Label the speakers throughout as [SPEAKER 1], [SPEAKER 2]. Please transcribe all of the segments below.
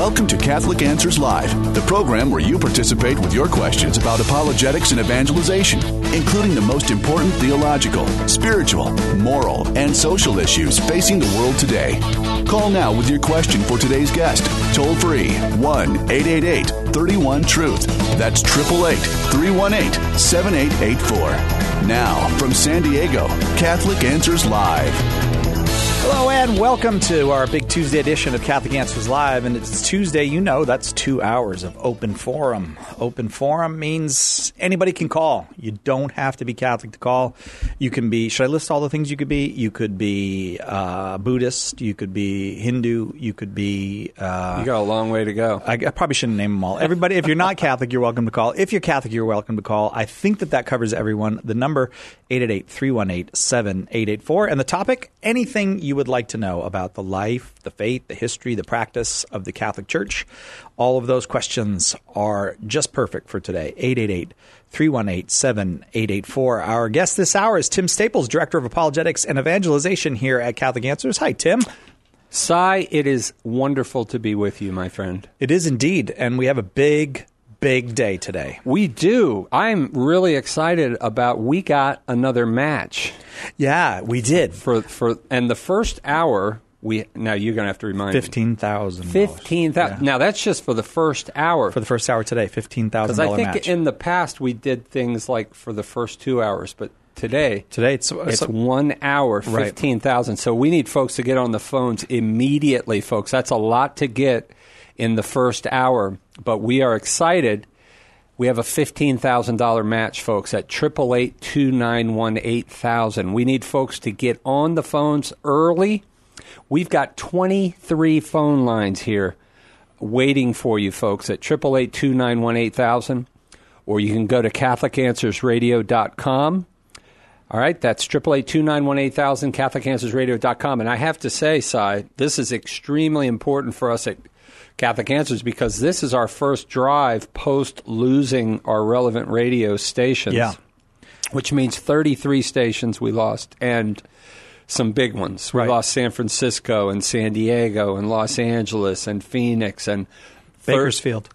[SPEAKER 1] Welcome to Catholic Answers Live, the program where you participate with your questions about apologetics and evangelization, including the most important theological, spiritual, moral, and social issues facing the world today. Call now with your question for today's guest. Toll free 1-888-31-TRUTH. That's 888-318-7884. Now, from San Diego, Catholic Answers Live.
[SPEAKER 2] Hello and welcome to our big Tuesday edition of Catholic Answers Live. And it's Tuesday, you know, that's 2 hours of open forum. Open forum means anybody can call. You don't have to be Catholic to call. You can be, should I list all the things you could be? You could be Buddhist. You could be Hindu. You could be...
[SPEAKER 3] you got a long way to go.
[SPEAKER 2] I probably shouldn't name them all. Everybody, if you're not Catholic, you're welcome to call. If you're Catholic, you're welcome to call. I think that covers everyone. The number, 888-318-7884. And the topic, anything you would like to know about the life, the faith, the history, the practice of the Catholic Church. All of those questions are just perfect for today. 888-318-7884. Our guest this hour is Tim Staples, Director of Apologetics and Evangelization here at Catholic Answers. Hi, Tim.
[SPEAKER 3] Cy, it is wonderful to be with you, my friend.
[SPEAKER 2] It is indeed, and we have a big day today.
[SPEAKER 3] We do. I'm really excited about we got another match.
[SPEAKER 2] Yeah, we did.
[SPEAKER 3] And the first hour, now you're going to have to remind me.
[SPEAKER 2] $15,000.
[SPEAKER 3] $15,000. Yeah. Now, that's just for the first hour.
[SPEAKER 2] For the first hour today, $15,000 match.
[SPEAKER 3] Because I think in the past we did things like for the first 2 hours, but Today it's 1 hour, 15,000. Right. So we need folks to get on the phones immediately, folks. That's a lot to get in the first hour, but we are excited. We have a $15,000 match, folks, at 888-291-8000. We need folks to get on the phones early. We've got 23 phone lines here waiting for you, folks, at 888-291-8000, or you can go to CatholicAnswersRadio.com. All right, that's 888-291-8000, CatholicAnswersRadio.com. And I have to say, Cy, this is extremely important for us at Catholic Answers because this is our first drive post-losing our relevant radio stations.
[SPEAKER 2] Yeah.
[SPEAKER 3] Which means 33 stations we lost, and some big ones. We lost San Francisco and San Diego and Los Angeles and Phoenix and
[SPEAKER 2] Bakersfield.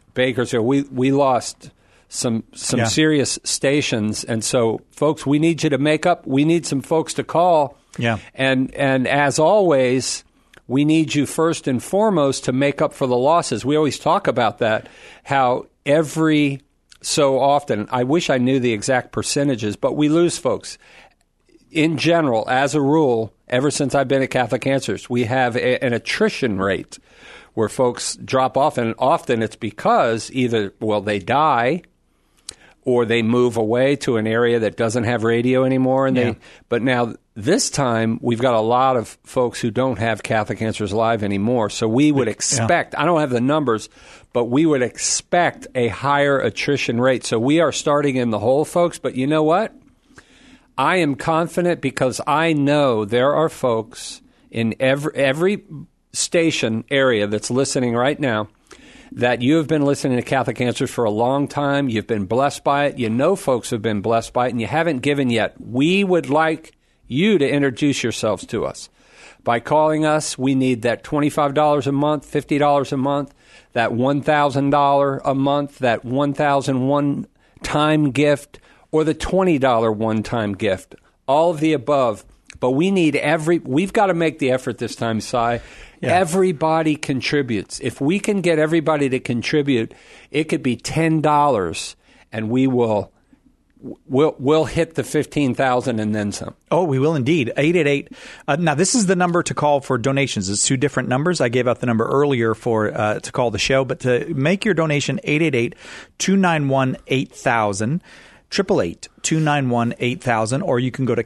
[SPEAKER 3] We lost some serious stations, and so, folks, we need you to make up. We need some folks to call.
[SPEAKER 2] Yeah.
[SPEAKER 3] And as always, we need you first and foremost to make up for the losses. We always talk about that, how every so often, I wish I knew the exact percentages, but we lose folks. In general, as a rule, ever since I've been at Catholic Answers, we have an attrition rate where folks drop off, and often it's because either, they die or they move away to an area that doesn't have radio anymore. But now, this time, we've got a lot of folks who don't have Catholic Answers Live anymore, so we would expect, I don't have the numbers, but we would expect a higher attrition rate. So we are starting in the hole, folks, but you know what? I am confident because I know there are folks in every station area that's listening right now that you have been listening to Catholic Answers for a long time. You've been blessed by it. You know folks have been blessed by it, and you haven't given yet. We would like you to introduce yourselves to us. By calling us, we need that $25 a month, $50 a month, that $1,000 a month, that $1,000 one-time gift, or the $20 one-time gift. All of the above. But we need we've got to make the effort this time, Cy. Yeah. Everybody contributes. If we can get everybody to contribute, it could be $10, and we'll hit the 15,000 and then some.
[SPEAKER 2] Oh, we will indeed. 888. Now, this is the number to call for donations. It's two different numbers. I gave out the number earlier to call the show, but to make your donation, 888-291-8000. 888-291-8000, or you can go to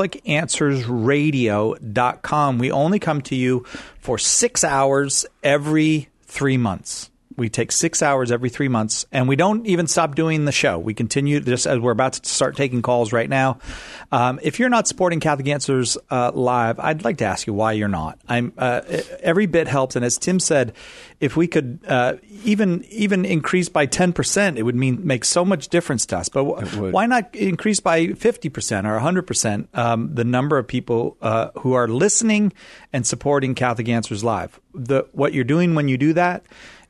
[SPEAKER 2] CatholicAnswersRadio.com. We only come to you for 6 hours every 3 months. We take 6 hours every 3 months, and we don't even stop doing the show. We continue just as we're about to start taking calls right now. If you're not supporting Catholic Answers Live, I'd like to ask you why you're not. Every bit helps, and as Tim said, if we could even increase by 10%, it would make so much difference to us. But why not increase by 50% or 100% the number of people who are listening and supporting Catholic Answers Live? What you're doing when you do that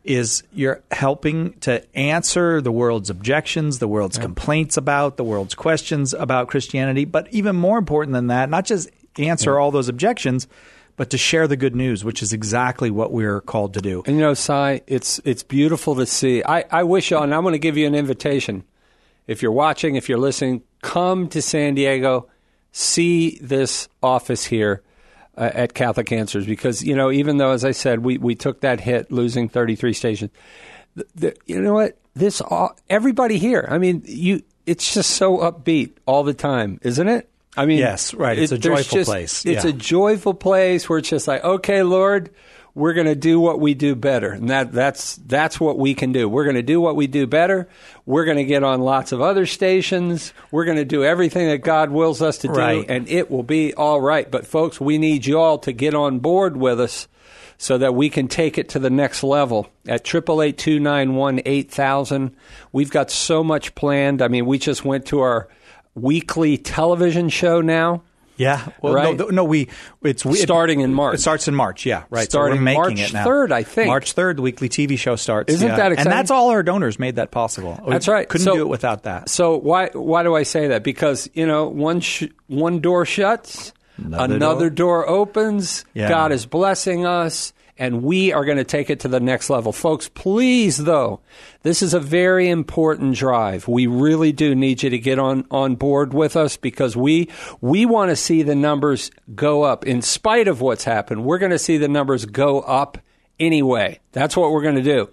[SPEAKER 2] is you're helping to answer the world's objections, the world's complaints about, the world's questions about Christianity. But even more important than that, not just answer all those objections, but to share the good news, which is exactly what we're called to do.
[SPEAKER 3] And, Si, it's beautiful to see. I wish y'all, and I'm going to give you an invitation. If you're watching, if you're listening, come to San Diego, see this office here at Catholic Answers, because, even though, as I said, we took that hit, losing 33 stations, you know what? Everybody here, it's just so upbeat all the time, isn't it?
[SPEAKER 2] Yes, right. It's a joyful place.
[SPEAKER 3] It's a joyful place where it's just like, okay, Lord, we're going to do what we do better. And that's what we can do. We're going to do what we do better. We're going to get on lots of other stations. We're going to do everything that God wills us to do, and it will be all right. But, folks, we need you all to get on board with us so that we can take it to the next level. At 888-291-8000, we've got so much planned. We just went to our weekly television show now.
[SPEAKER 2] Yeah. Well,
[SPEAKER 3] right?
[SPEAKER 2] It's
[SPEAKER 3] starting in March.
[SPEAKER 2] It starts in March, yeah. Right.
[SPEAKER 3] Starting
[SPEAKER 2] so we're making
[SPEAKER 3] March
[SPEAKER 2] it now.
[SPEAKER 3] 3rd, I think.
[SPEAKER 2] March 3rd, the weekly TV show starts.
[SPEAKER 3] Isn't that exciting?
[SPEAKER 2] And that's all our donors made that possible.
[SPEAKER 3] That's right.
[SPEAKER 2] Couldn't do it without that.
[SPEAKER 3] So why do I say that? Because, one door shuts, another door opens. Yeah. God is blessing us, and we are going to take it to the next level. Folks, please, though, this is a very important drive. We really do need you to get on board with us, because we want to see the numbers go up. In spite of what's happened, we're going to see the numbers go up anyway. That's what we're going to do.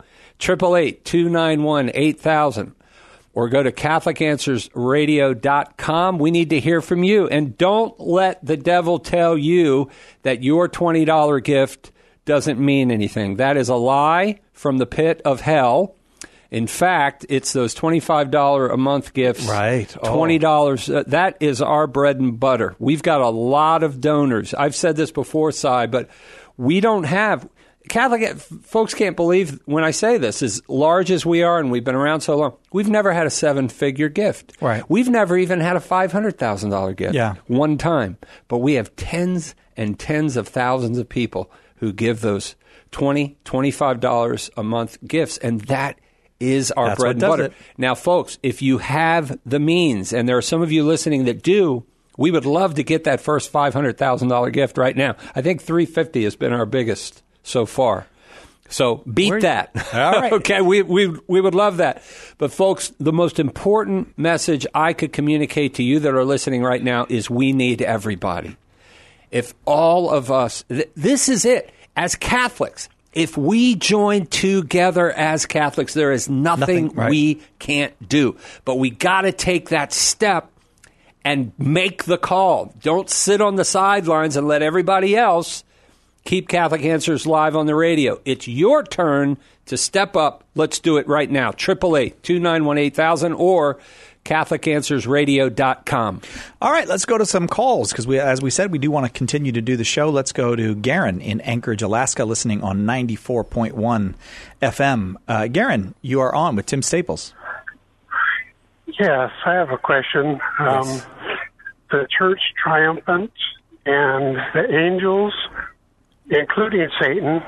[SPEAKER 3] 888-291-8000. Or go to CatholicAnswersRadio.com. We need to hear from you. And don't let the devil tell you that your $20 gift doesn't mean anything. That is a lie from the pit of hell. In fact, it's those $25 a month gifts.
[SPEAKER 2] Right.
[SPEAKER 3] $20. That is our bread and butter. We've got a lot of donors. I've said this before, Si, but we don't have... Catholic folks can't believe when I say this, as large as we are and we've been around so long, we've never had a 7-figure gift.
[SPEAKER 2] Right.
[SPEAKER 3] We've never even had a $500,000 gift one time. But we have tens and tens of thousands of people who give those $20, $25 a month gifts, and that is our bread and butter. Now, folks, if you have the means, and there are some of you listening that do, we would love to get that first $500,000 gift right now. I think $350 has been our biggest so far. So beat that.
[SPEAKER 2] All right.
[SPEAKER 3] Okay, we would love that. But, folks, the most important message I could communicate to you that are listening right now is we need everybody. If all of us, this is it, as Catholics, if we join together as Catholics, there is nothing we can't do. But we got to take that step and make the call. Don't sit on the sidelines and let everybody else keep Catholic Answers live on the radio. It's your turn to step up. Let's do it right now. 888-291-8000 or CatholicAnswersRadio.com.
[SPEAKER 2] All right, let's go to some calls, because as we said, we do want to continue to do the show. Let's go to Garen in Anchorage, Alaska, listening on 94.1 FM. Garen, you are on with Tim Staples.
[SPEAKER 4] Yes, I have a question.
[SPEAKER 2] Yes.
[SPEAKER 4] The Church Triumphant and the angels, including Satan,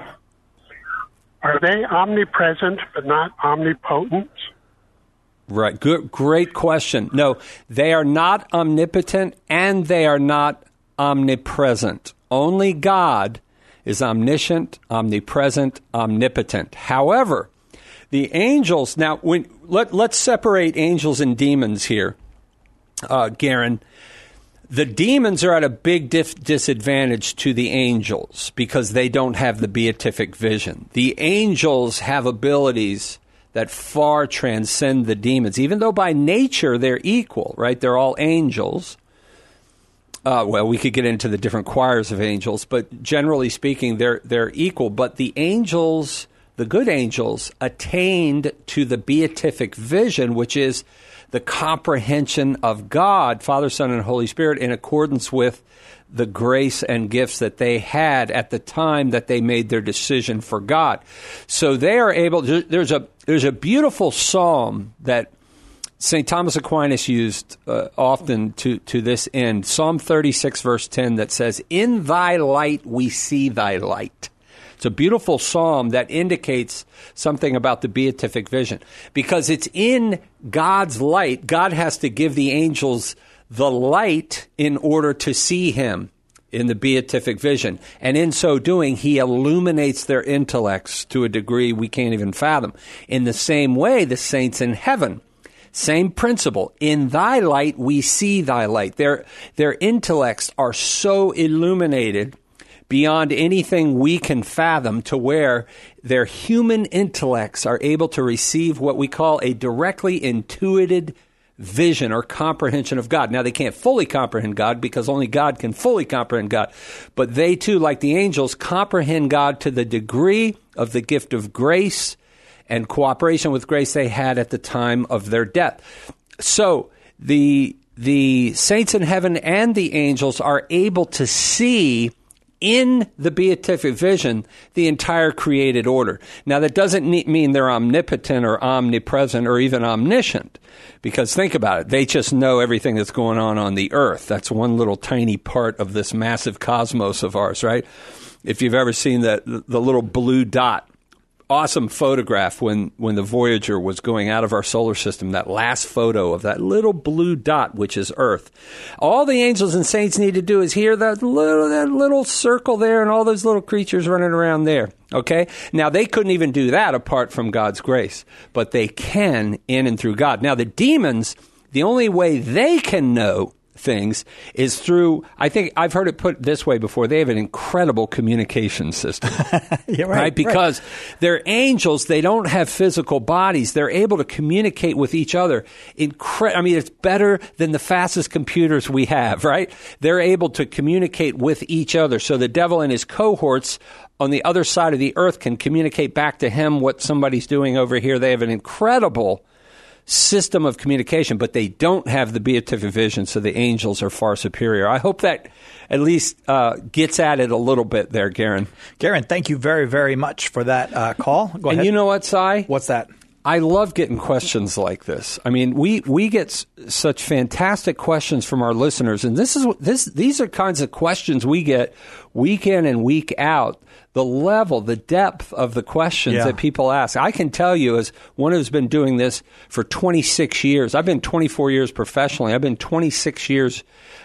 [SPEAKER 4] are they omnipresent but not omnipotent?
[SPEAKER 3] Right. Good. Great question. No, they are not omnipotent and they are not omnipresent. Only God is omniscient, omnipresent, omnipotent. However, the angels, now let's separate angels and demons here, Garen. The demons are at a big disadvantage to the angels because they don't have the beatific vision. The angels have abilities that far transcend the demons, even though by nature they're equal, right? They're all angels. Well, we could get into the different choirs of angels, but generally speaking, they're equal. But the angels, the good angels, attained to the beatific vision, which is the comprehension of God, Father, Son, and Holy Spirit, in accordance with the grace and gifts that they had at the time that they made their decision for God. So they are able. There's a beautiful psalm that St. Thomas Aquinas used often to this end, Psalm 36, verse 10, that says, "In thy light we see thy light." It's a beautiful psalm that indicates something about the beatific vision. Because it's in God's light, God has to give the angels the light in order to see him in the beatific vision. And in so doing, he illuminates their intellects to a degree we can't even fathom. In the same way, the saints in heaven, same principle. In thy light, we see thy light. Their intellects are so illuminated beyond anything we can fathom to where their human intellects are able to receive what we call a directly intuited vision or comprehension of God. Now, they can't fully comprehend God because only God can fully comprehend God. But they too, like the angels, comprehend God to the degree of the gift of grace and cooperation with grace they had at the time of their death. So the saints in heaven and the angels are able to see in the beatific vision the entire created order. Now, that doesn't mean they're omnipotent or omnipresent or even omniscient, because think about it. They just know everything that's going on the earth. That's one little tiny part of this massive cosmos of ours, right? If you've ever seen the little blue dot, awesome photograph when the Voyager was going out of our solar system, that last photo of that little blue dot, which is Earth. All the angels and saints need to do is hear that little circle there and all those little creatures running around there. Okay? Now, they couldn't even do that apart from God's grace, but they can in and through God. Now, the demons, the only way they can know things is through, I think I've heard it put this way before, they have an incredible communication system.
[SPEAKER 2] Yeah,
[SPEAKER 3] right? Because they're angels, they don't have physical bodies. They're able to communicate with each other. I mean, it's better than the fastest computers we have, right? They're able to communicate with each other. So the devil and his cohorts on the other side of the earth can communicate back to him what somebody's doing over here. They have an incredible system of communication, but they don't have the beatific vision, so the angels are far superior. I hope that at least gets at it a little bit there, Garen.
[SPEAKER 2] Garen, thank you very, very much for that call. Go ahead.
[SPEAKER 3] And you know what, Si?
[SPEAKER 2] What's that?
[SPEAKER 3] I love getting questions like this. I mean, we get such fantastic questions from our listeners, and these are kinds of questions we get week in and week out. The level, the depth of the questions that people ask. I can tell you, as one who's been doing this for 26 years, I've been 24 years professionally. I've been 26 years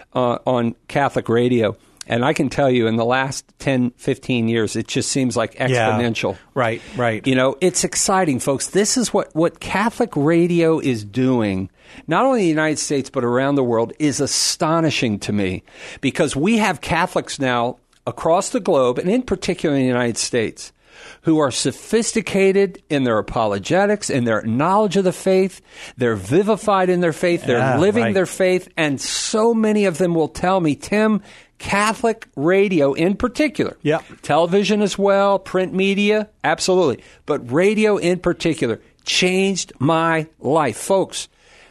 [SPEAKER 3] on Catholic radio. And I can tell you in the last 10, 15 years, it just seems like exponential.
[SPEAKER 2] Yeah, right.
[SPEAKER 3] You know, it's exciting, folks. This is what Catholic radio is doing, not only in the United States, but around the world, is astonishing to me. Because we have Catholics now across the globe, and in particular in the United States, who are sophisticated in their apologetics, in their knowledge of the faith. They're vivified in their faith. They're living their faith. And so many of them will tell me, Tim, Catholic radio in particular, television as well, print media, absolutely, but radio in particular changed my life. Folks,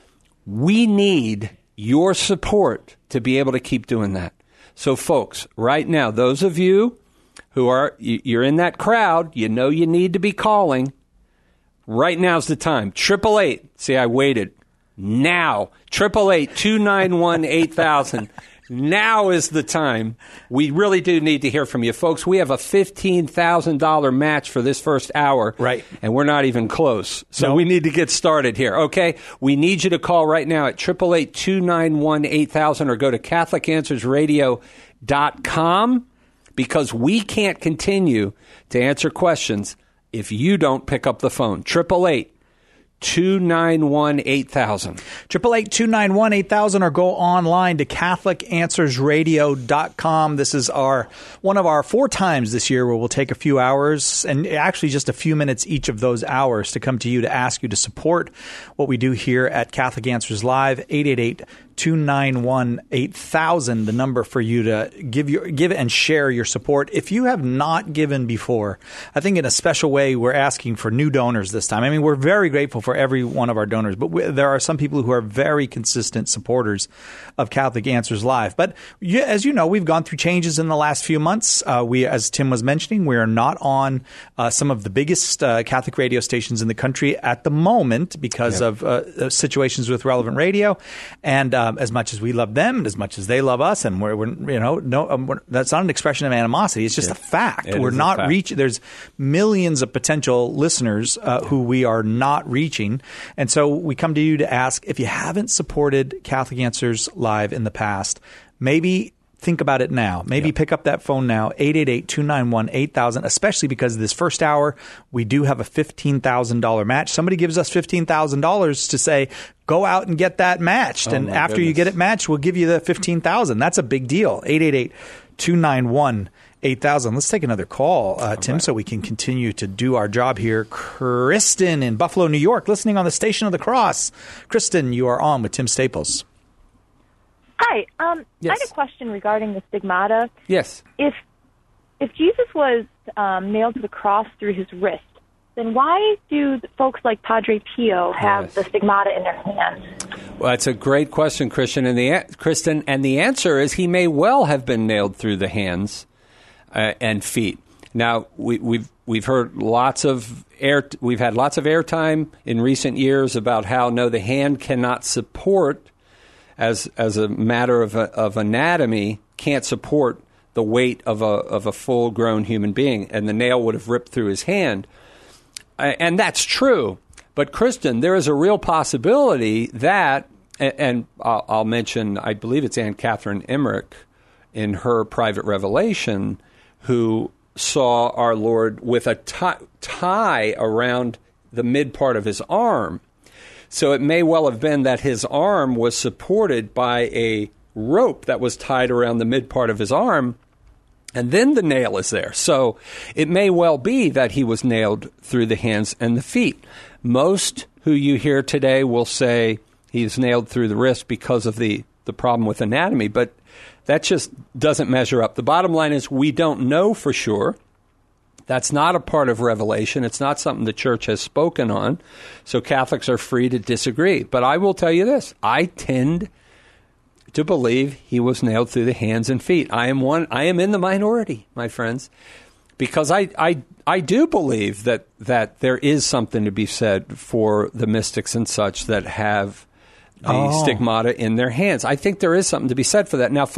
[SPEAKER 3] we need your support to be able to keep doing that. So, folks, right now, those of you who you're in that crowd, you know you need to be calling. Right now's the time. 888. See, I waited. Now. 888-291-8000. Now is the time. We really do need to hear from you. Folks, we have a $15,000 match for this first hour.
[SPEAKER 2] Right.
[SPEAKER 3] And we're not even close. So we need to get started here, okay? We need you to call right now at 888-291-8000 or go to CatholicAnswersRadio.com, because we can't continue to answer questions if you don't pick up the phone. 888-291-8000.
[SPEAKER 2] 888-291-8000, or go online to CatholicAnswersRadio.com. This is one of our 4 times this year where we'll take a few hours, and actually just a few minutes each of those hours, to come to you to ask you to support what we do here at Catholic Answers Live. 888-291-8000, the number for you to give and share your support. If you have not given before, I think in a special way we're asking for new donors this time. I mean, we're very grateful for every one of our donors, but there are some people who are very consistent supporters of Catholic Answers Live. But as you know, we've gone through changes in the last few months. As Tim was mentioning, we are not on some of the biggest Catholic radio stations in the country at the moment because of situations with Relevant Radio. And as much as we love them, as much as they love us, and that's not an expression of animosity. It's just a fact. We're not reaching. There's millions of potential listeners who we are not reaching, and so we come to you to ask, if you haven't supported Catholic Answers Live in the past, maybe think about it now. Maybe pick up that phone now, 888-291-8000, especially because this first hour, we do have a $15,000 match. Somebody gives us $15,000 to say, go out and get that matched. And after you get it matched, we'll give you the $15,000. That's a big deal. 888-291-8000. Let's take another call, Tim, so we can continue to do our job here. Kristen in Buffalo, New York, listening on the Station of the Cross. Kristen, you are on with Tim Staples.
[SPEAKER 5] Hi.
[SPEAKER 3] Yes.
[SPEAKER 5] I had a question regarding the stigmata.
[SPEAKER 3] Yes.
[SPEAKER 5] If Jesus was nailed to the cross through his wrist, then why do folks like Padre Pio have the stigmata in their hands?
[SPEAKER 3] Well, that's a great question, Kristen. And the answer is he may well have been nailed through the hands and feet. Now, we've heard lots of we've had lots of airtime in recent years about how the hand cannot support, as a matter of anatomy, can't support the weight of a full-grown human being, and the nail would have ripped through his hand. And that's true. But, Kristen, there is a real possibility that, and I'll mention, I believe it's Anne Catherine Emmerich in her private revelation, who saw our Lord with a tie around the mid part of his arm. So it may well have been that his arm was supported by a rope that was tied around the mid part of his arm, and then the nail is there. So it may well be that he was nailed through the hands and the feet. Most who you hear today will say he's nailed through the wrist because of the problem with anatomy, but that just doesn't measure up. The bottom line is we don't know for sure. That's not a part of Revelation. It's not something the church has spoken on. So Catholics are free to disagree. But I will tell you this. I tend to believe he was nailed through the hands and feet. I am in the minority, my friends, because I do believe that there is something to be said for the mystics and such that have the stigmata in their hands. I think there is something to be said for that. Now,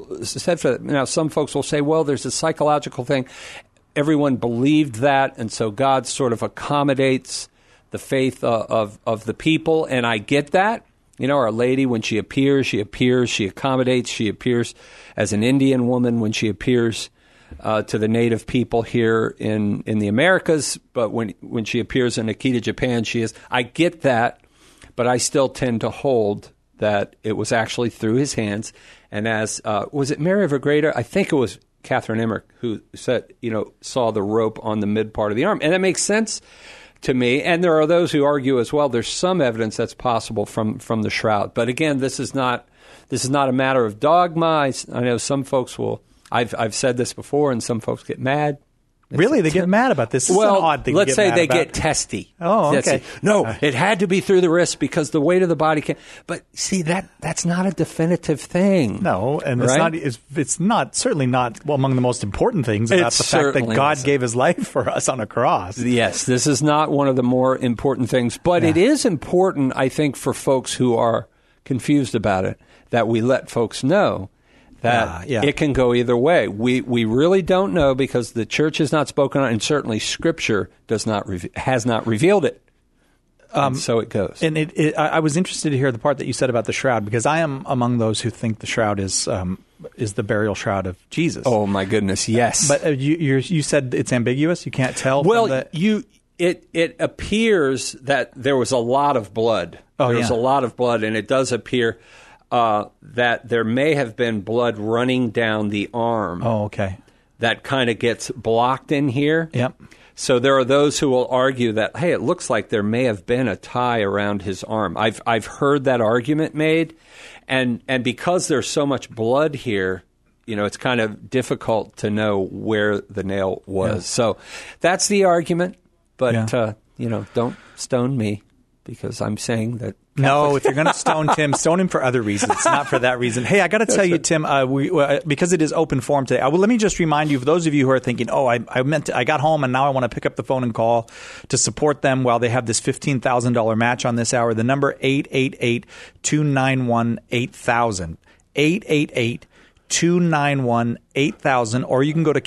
[SPEAKER 3] some folks will say, well, there's a psychological thing. Everyone believed that, and so God sort of accommodates the faith of the people, and I get that. Our Lady, when she appears, she accommodates, she appears as an Indian woman when she appears to the native people here in the Americas, but when she appears in Akita, Japan, she is. I get that, but I still tend to hold that it was actually through his hands, and as, was it Mary of Agreda? I think it was Catherine Emmerich who said, saw the rope on the mid part of the arm. And that makes sense to me. And there are those who argue as well, there's some evidence that's possible from the shroud. But again, this is not a matter of dogma. I know some folks will, I've said this before, and some folks get mad.
[SPEAKER 2] Really? They get mad about this? This is an odd thing
[SPEAKER 3] let's
[SPEAKER 2] to
[SPEAKER 3] say
[SPEAKER 2] get
[SPEAKER 3] they
[SPEAKER 2] mad about.
[SPEAKER 3] get testy.
[SPEAKER 2] Oh, okay.
[SPEAKER 3] No, it had to be through the wrist because the weight of the body can't. But see, that's not a definitive thing.
[SPEAKER 2] No, and
[SPEAKER 3] right?
[SPEAKER 2] it's not certainly not among the most important things about the fact that God gave his life for us on a cross.
[SPEAKER 3] Yes, this is not one of the more important things, but it is important, I think, for folks who are confused about it, that we let folks know that it can go either way. We really don't know because the church has not spoken on it, and certainly Scripture has not revealed it. So it goes.
[SPEAKER 2] And I was interested to hear the part that you said about the shroud, because I am among those who think the shroud is the burial shroud of Jesus.
[SPEAKER 3] Oh my goodness, yes.
[SPEAKER 2] But you said it's ambiguous. You can't tell.
[SPEAKER 3] Well, it appears that there was a lot of blood. There was a lot of blood, and it does appear that there may have been blood running down the arm.
[SPEAKER 2] Oh, okay.
[SPEAKER 3] That kind of gets blocked in here.
[SPEAKER 2] Yep.
[SPEAKER 3] So there are those who will argue that, hey, it looks like there may have been a tie around his arm. I've heard that argument made, and because there's so much blood here, it's kind of difficult to know where the nail was. Yeah. So that's the argument, but don't stone me because I'm saying that
[SPEAKER 2] No, if you're going to stone Tim, stone him for other reasons, not for that reason. Hey, I got to tell you, Tim, because it is open forum today, let me just remind you, for those of you who are thinking, I got home and now I want to pick up the phone and call to support them while they have this $15,000 match on this hour, the number 888-291-8000. 888-291-8000, or you can go to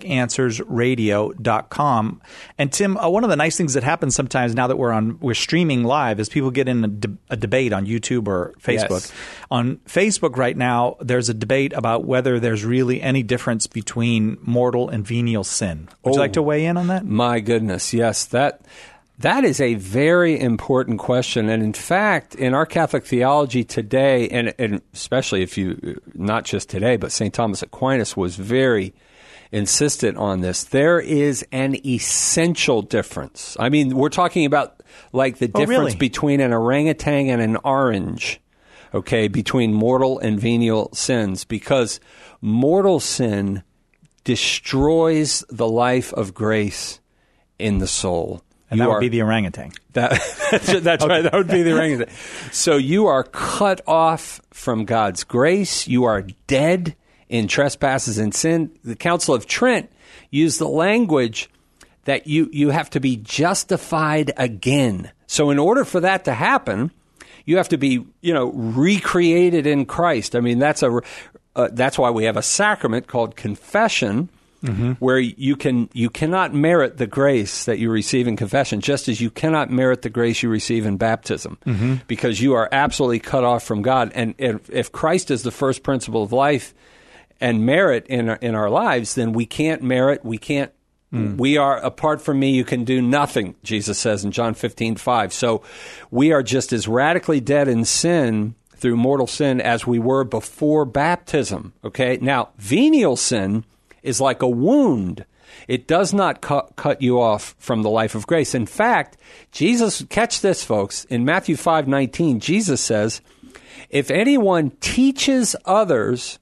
[SPEAKER 2] CatholicAnswersRadio.com. And Tim, one of the nice things that happens sometimes now that we're streaming live is people get in a debate on YouTube or Facebook. Yes. On Facebook right now, there's a debate about whether there's really any difference between mortal and venial sin. Would you like to weigh in on that?
[SPEAKER 3] My goodness, yes. That is a very important question. And in fact, in our Catholic theology today, and especially if you, not just today, but St. Thomas Aquinas was very insistent on this, there is an essential difference. I mean, we're talking about like the difference between an orangutan and an orange, okay, between mortal and venial sins, because mortal sin destroys the life of grace in the soul.
[SPEAKER 2] And that would be the orangutan.
[SPEAKER 3] That's right. That would be the orangutan. So you are cut off from God's grace. You are dead in trespasses and sin. The Council of Trent used the language that you have to be justified again. So in order for that to happen, you have to be, recreated in Christ. I mean, that's why we have a sacrament called confession. Mm-hmm. Where you cannot merit the grace that you receive in confession, just as you cannot merit the grace you receive in baptism, because you are absolutely cut off from God. And if Christ is the first principle of life and merit in our lives, then we can't merit. We can't. We are apart from me. You can do nothing. Jesus says in John 15:5. So we are just as radically dead in sin through mortal sin as we were before baptism. Okay. Now, venial sin is like a wound. It does not cut you off from the life of grace. In fact, Jesus, catch this, folks, in Matthew 5:19, Jesus says, if anyone teaches others,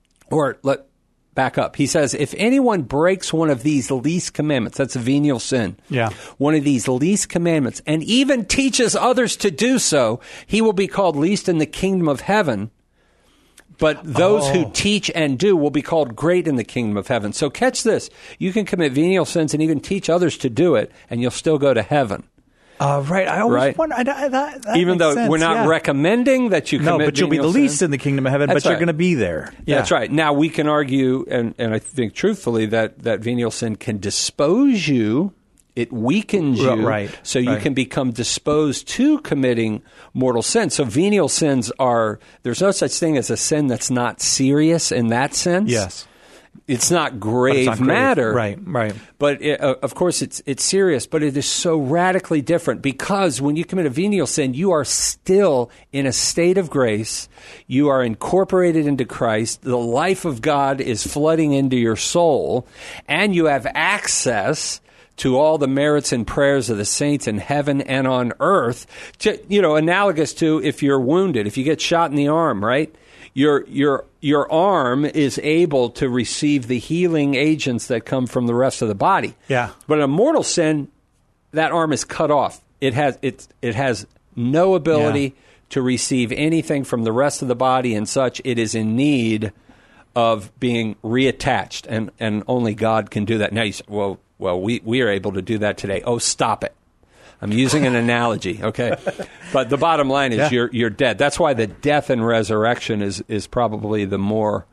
[SPEAKER 3] back up. He says, if anyone breaks one of these least commandments, that's a venial sin. Yeah. One of these least commandments, and even teaches others to do so, he will be called least in the kingdom of heaven. But those who teach and do will be called great in the kingdom of heaven. So catch this. You can commit venial sins and even teach others to do it, and you'll still go to heaven.
[SPEAKER 2] Right. I always wonder. That
[SPEAKER 3] even though we're not recommending that you commit venial
[SPEAKER 2] but you'll be the least in the kingdom of heaven, but you're going to be there.
[SPEAKER 3] Yeah. That's right. Now, we can argue, and I think truthfully, that venial sin can dispose you. It weakens you, so you can become disposed to committing mortal sin. So venial sins there's no such thing as a sin that's not serious in that sense.
[SPEAKER 2] Yes.
[SPEAKER 3] It's not grave matter.
[SPEAKER 2] Right.
[SPEAKER 3] But, of course, it's serious, but it is so radically different because when you commit a venial sin, you are still in a state of grace. You are incorporated into Christ. The life of God is flooding into your soul, and you have access to all the merits and prayers of the saints in heaven and on earth, analogous to if you're wounded, if you get shot in the arm, right? Your arm is able to receive the healing agents that come from the rest of the body.
[SPEAKER 2] Yeah.
[SPEAKER 3] But in a mortal sin, that arm is cut off. It has no ability to receive anything from the rest of the body and such. It is in need of being reattached, and only God can do that. Now you say, well, we are able to do that today. Oh, stop it. I'm using an analogy, okay? But the bottom line is you're dead. That's why the death and resurrection is probably the more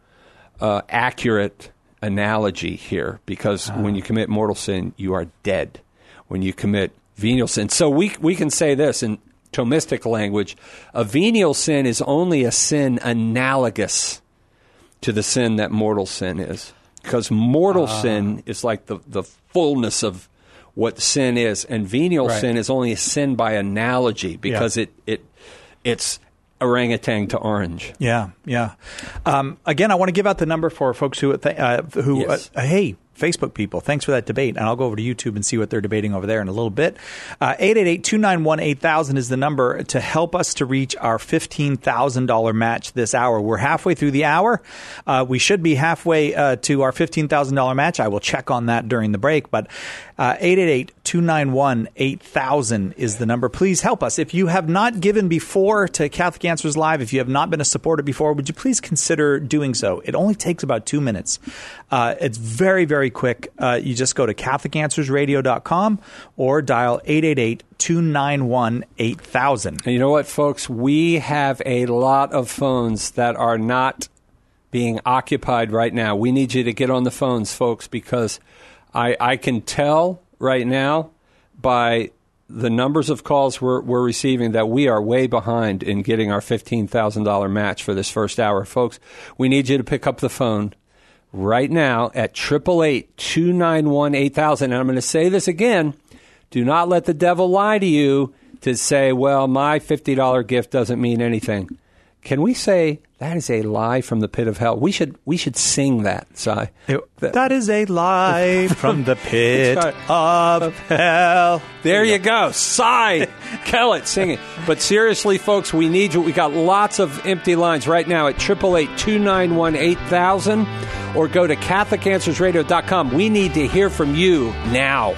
[SPEAKER 3] accurate analogy here, because when you commit mortal sin, you are dead. When you commit venial sin. So we can say this in Thomistic language, a venial sin is only a sin analogous to the sin that mortal sin is. Because mortal sin is like the fullness of what sin is, and venial sin is only a sin by analogy because it's orangutan to orange.
[SPEAKER 2] Yeah. Again, I want to give out the number for folks who hey, Facebook people, thanks for that debate. And I'll go over to YouTube and see what they're debating over there in a little bit. 888-291-8000 is the number to help us to reach our $15,000 match this hour. We're halfway through the hour. We should be halfway to our $15,000 match. I will check on that during the break. But 888-291-8000 is the number. Please help us. If you have not given before to Catholic Answers Live, if you have not been a supporter before, would you please consider doing so? It only takes about 2 minutes. It's very, very quick. You just go to CatholicAnswersRadio.com or dial 888-291-8000.
[SPEAKER 3] And you know what, folks? We have a lot of phones that are not being occupied right now. We need you to get on the phones, folks, because I can tell right now by the numbers of calls we're receiving that we are way behind in getting our $15,000 match for this first hour. Folks, we need you to pick up the phone right now at 888-291-8000. And I'm going to say this again. Do not let the devil lie to you to say, well, my $50 gift doesn't mean anything. Can we say that is a lie from the pit of hell? We should sing that, Si.
[SPEAKER 2] That is a lie from the pit of hell.
[SPEAKER 3] There you go. Si. Kill it. Sing it. But seriously, folks, we need you. We got lots of empty lines right now at 888-291-8000 or go to CatholicAnswersRadio.com. We need to hear from you now.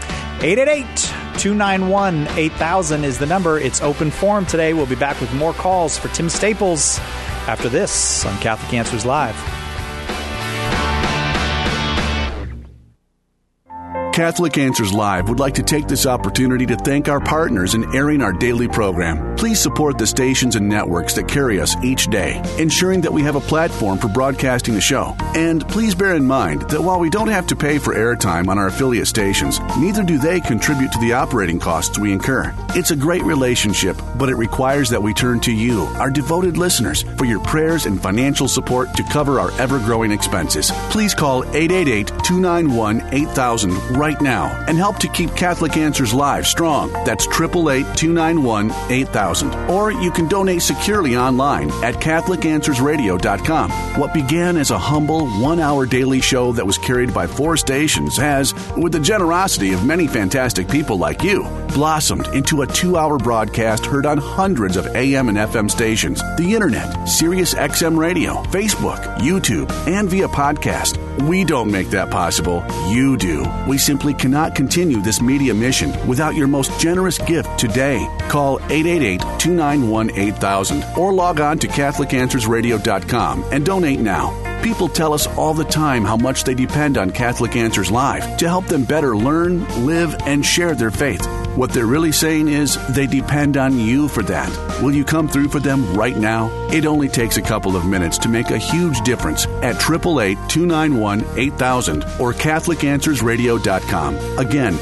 [SPEAKER 2] 888-291-8000 is the number. It's open forum today. We'll be back with more calls for Tim Staples after this on Catholic Answers Live.
[SPEAKER 1] Catholic Answers Live would like to take this opportunity to thank our partners in airing our daily program. Please support the stations and networks that carry us each day, ensuring that we have a platform for broadcasting the show. And please bear in mind that while we don't have to pay for airtime on our affiliate stations, neither do they contribute to the operating costs we incur. It's a great relationship, but it requires that we turn to you, our devoted listeners, for your prayers and financial support to cover our ever-growing expenses. Please call 888-291-8000 right now and help to keep Catholic Answers Live strong. That's 888-291-8000. Or you can donate securely online at CatholicAnswersRadio.com. What began as a humble one-hour daily show that was carried by 4 stations has, with the generosity of many fantastic people like you, blossomed into a 2-hour broadcast heard on hundreds of AM and FM stations, the internet, Sirius XM Radio, Facebook, YouTube, and via podcast. We don't make that possible. You do. We simply cannot continue this media mission without your most generous gift today. Call 888-291-8000 or log on to CatholicAnswersRadio.com and donate now. People tell us all the time how much they depend on Catholic Answers Live to help them better learn, live, and share their faith. What they're really saying is they depend on you for that. Will you come through for them right now? It only takes a couple of minutes to make a huge difference at 888-291-8000 or CatholicAnswersRadio.com. Again,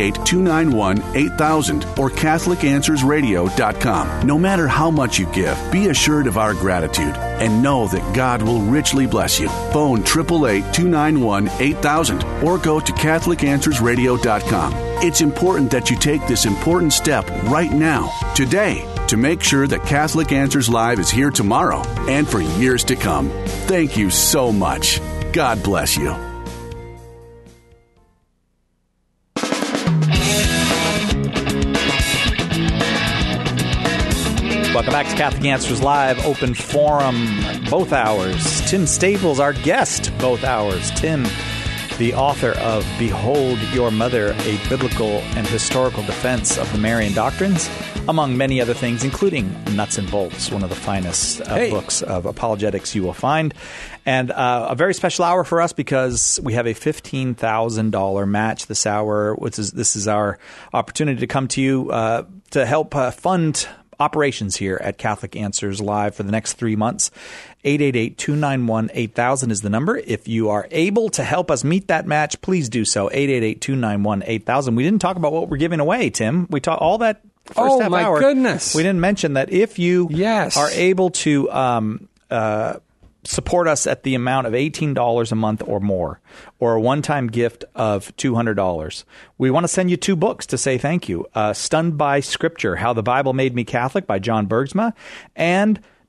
[SPEAKER 1] 888-291-8000 or CatholicAnswersRadio.com. No matter how much you give, be assured of our gratitude and know that God will richly bless you. Phone 888-291-8000 or go to CatholicAnswersRadio.com. It's important that you take this important step right now, today, to make sure that Catholic Answers Live is here tomorrow and for years to come. Thank you so much. God bless you.
[SPEAKER 2] Welcome back to Catholic Answers Live, open forum, both hours. Tim Staples, our guest, both hours. Tim, the author of Behold Your Mother, a biblical and historical defense of the Marian doctrines, among many other things, including Nuts and Bolts, one of the finest books of apologetics you will find. And a very special hour for us because we have a $15,000 match this hour. This is our opportunity to come to you to help fund operations here at Catholic Answers Live for the next 3 months. 888-291-8000 is the number. If you are able to help us meet that match, please do so. 888-291-8000. We didn't talk about what we're giving away, Tim. We talked all that first half hour. Oh, my
[SPEAKER 3] goodness.
[SPEAKER 2] We didn't mention that if you are able to support us at the amount of $18 a month or more, or a one-time gift of $200. We want to send you 2 books to say thank you. Stunned by Scripture, How the Bible Made Me Catholic by John Bergsma, and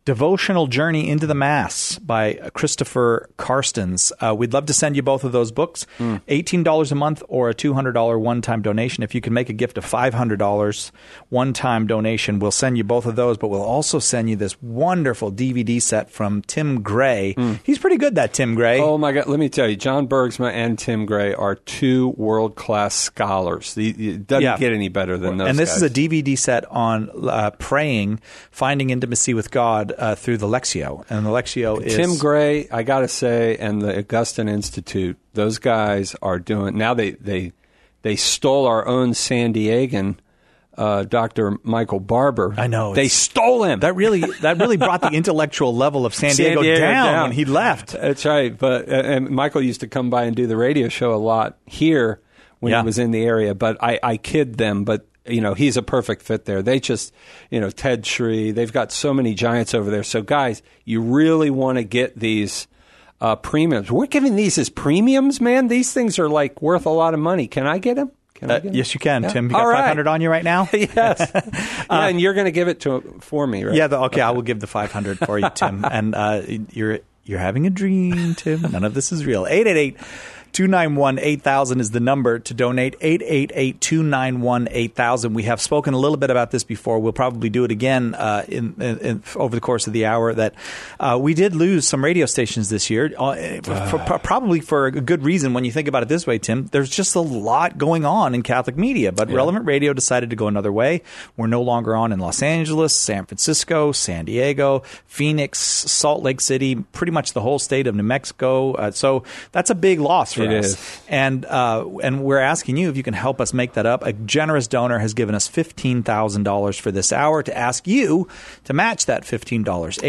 [SPEAKER 2] Devotional Journey into the Mass by Christopher Carstens. We'd love to send you both of those books, $18 a month or a $200 one-time donation. If you can make a gift of $500 one-time donation, we'll send you both of those, but we'll also send you this wonderful DVD set from Tim Gray. He's pretty good, that Tim Gray.
[SPEAKER 3] Oh, my God. Let me tell you, John Bergsma and Tim Gray are two world-class scholars. It doesn't get any better than those
[SPEAKER 2] And this
[SPEAKER 3] guys.
[SPEAKER 2] is a DVD set on praying, finding intimacy with God through the Lectio. And the Lectio is...
[SPEAKER 3] Tim Gray, I got to say, and the Augustine Institute, those guys are doing... Now they stole our own San Diegan, Dr. Michael Barber.
[SPEAKER 2] I know.
[SPEAKER 3] They stole him.
[SPEAKER 2] That really brought the intellectual level of San Diego down when he left.
[SPEAKER 3] That's right. But and Michael used to come by and do the radio show a lot here when he was in the area. But I kid them, but... he's a perfect fit there. They just, Ted Shree, they've got so many giants over there. So, guys, you really want to get these premiums. We're giving these as premiums, man. These things are like worth a lot of money. Can I get them?
[SPEAKER 2] Yes, you can,
[SPEAKER 3] Yeah.
[SPEAKER 2] Tim. You got 500 on you right now?
[SPEAKER 3] Yes. And you're going to give it for me, right?
[SPEAKER 2] Yeah, okay, I will give the 500 for you, Tim. And you're having a dream, Tim. None of this is real. 888-291-8000 is the number to donate. 888-291-8000. We have spoken a little bit about this before. We'll probably do it again in over the course of the hour. That we did lose some radio stations this year, probably for a good reason. When you think about it this way, Tim, there's just a lot going on in Catholic media. But Relevant Radio decided to go another way. We're no longer on in Los Angeles, San Francisco, San Diego, Phoenix, Salt Lake City, pretty much the whole state of New Mexico. So that's a big loss for us.
[SPEAKER 3] It is.
[SPEAKER 2] And we're asking you if you can help us make that up. A generous donor has given us $15,000 for this hour to ask you to match that $15.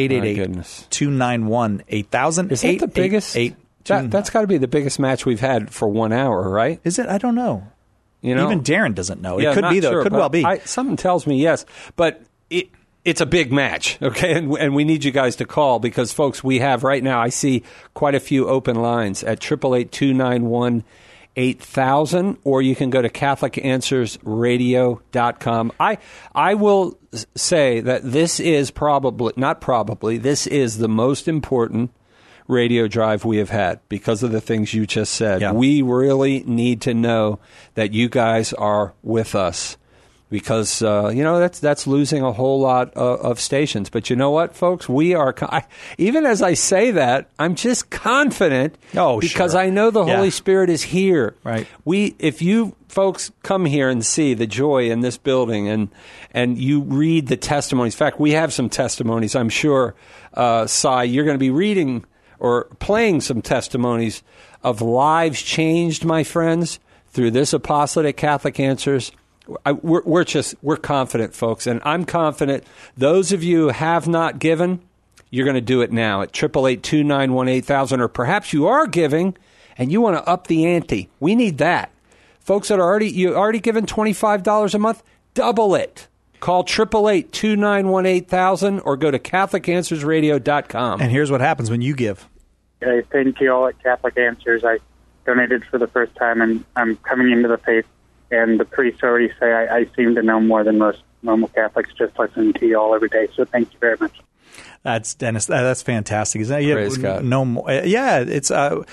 [SPEAKER 2] 888-291-8000.
[SPEAKER 3] Is that the biggest? That's got to be the biggest match we've had for 1 hour, right?
[SPEAKER 2] Is it? I don't know. Even Darren doesn't know.
[SPEAKER 3] Yeah,
[SPEAKER 2] it could be, though.
[SPEAKER 3] Sure,
[SPEAKER 2] it could well be.
[SPEAKER 3] Something tells me yes. But it's a big match, okay? And we need you guys to call because, folks, we have right now, I see quite a few open lines at 888-291-8000, or you can go to CatholicAnswersRadio.com. I will say that this is this is the most important radio drive we have had because of the things you just said.
[SPEAKER 2] Yeah.
[SPEAKER 3] We really need to know that you guys are with us. Because, that's losing a whole lot of stations. But you know what, folks? We are, even as I say that, I'm just confident because I know the Holy Spirit is here.
[SPEAKER 2] Right.
[SPEAKER 3] If you folks come here and see the joy in this building and you read the testimonies. In fact, we have some testimonies, I'm sure, Cy, you're going to be reading or playing some testimonies of lives changed, my friends, through this apostolate at Catholic Answers. We're confident, folks, and I'm confident those of you who have not given, you're going to do it now at 888-291-8000, or perhaps you are giving and you want to up the ante. We need that. Folks that are already given $25 a month, double it. Call 888-291-8000 or go to CatholicAnswersRadio.com.
[SPEAKER 2] And here's what happens when you give.
[SPEAKER 6] Thank you all at Catholic Answers. I donated for the first time, and I'm coming into the faith. And the priests already say I seem to know more than most normal Catholics just listening to you all every day. So thank you very much.
[SPEAKER 2] That's Dennis. That's fantastic. Isn't that?
[SPEAKER 3] Praise God.
[SPEAKER 2] No more. Yeah, it's.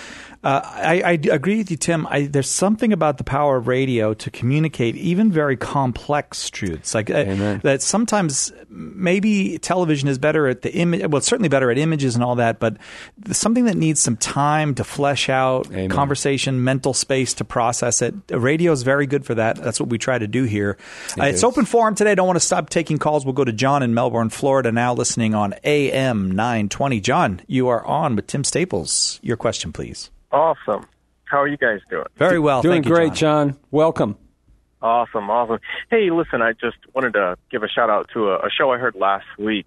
[SPEAKER 2] I agree with you, Tim. There's something about the power of radio to communicate even very complex truths. Like that sometimes maybe television is better at the image. Well, it's certainly better at images and all that, but something that needs some time to flesh out, conversation, mental space to process it. Radio is very good for that. That's what we try to do here. It's open forum today. I don't want to stop taking calls. We'll go to John in Melbourne, Florida, now listening on AM 920. John, you are on with Tim Staples. Your question, please.
[SPEAKER 7] Awesome. How are you guys doing?
[SPEAKER 2] Very well.
[SPEAKER 3] Doing
[SPEAKER 2] Thank you,
[SPEAKER 3] great, John. Welcome.
[SPEAKER 7] Awesome. Hey, listen, I just wanted to give a shout-out to a show I heard last week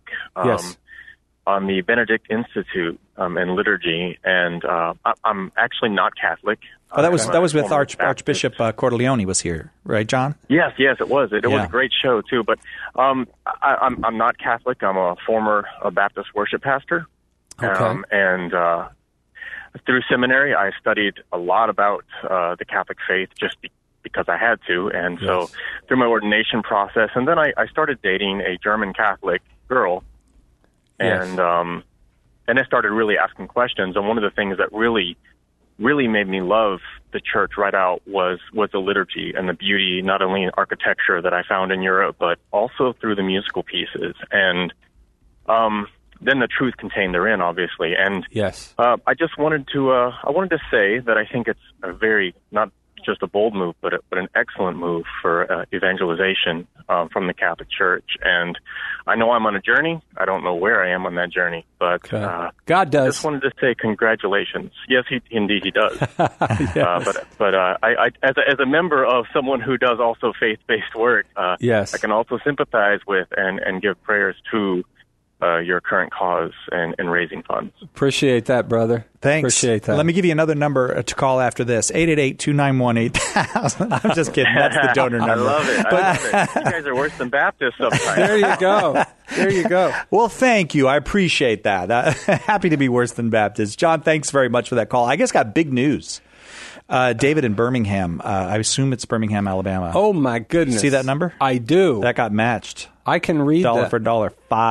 [SPEAKER 7] on the Benedict Institute and liturgy, and I'm actually not Catholic.
[SPEAKER 2] Oh, that was with Archbishop Cordileone was here, right, John?
[SPEAKER 7] Yes, it was. It was a great show, too, but I'm not Catholic. I'm a former Baptist worship pastor, and through seminary, I studied a lot about the Catholic faith just because I had to. And so through my ordination process, and then I started dating a German Catholic girl. and I started really asking questions. And one of the things that really made me love the church right out was the liturgy and the beauty, not only in architecture that I found in Europe, but also through the musical pieces. And then the truth contained therein, obviously. And
[SPEAKER 3] yes,
[SPEAKER 7] I just wanted to say that I think it's a very, not just a bold move, but an excellent move for evangelization from the Catholic Church. And I know I'm on a journey. I don't know where I am on that journey, but
[SPEAKER 3] God does.
[SPEAKER 7] I just wanted to say congratulations. Yes, indeed he does. Yes. But I as a member of someone who does also faith-based work,
[SPEAKER 3] yes,
[SPEAKER 7] I can also sympathize with and give prayers to your current cause and raising funds.
[SPEAKER 3] Appreciate that, brother.
[SPEAKER 2] Thanks.
[SPEAKER 3] Appreciate that.
[SPEAKER 2] Let me give you another number to call after this, 888-291-8000. I'm just kidding. That's the donor number.
[SPEAKER 7] I love it. You guys are worse than Baptists sometimes.
[SPEAKER 3] There you go. There you go.
[SPEAKER 2] Well, thank you. I appreciate that. Happy to be worse than Baptists. John, thanks very much for that call. I guess got big news. David in Birmingham. I assume it's Birmingham, Alabama.
[SPEAKER 3] Oh, my goodness.
[SPEAKER 2] See that number?
[SPEAKER 3] I do.
[SPEAKER 2] That got matched.
[SPEAKER 3] I can read
[SPEAKER 2] dollar
[SPEAKER 3] that.
[SPEAKER 2] for dollar,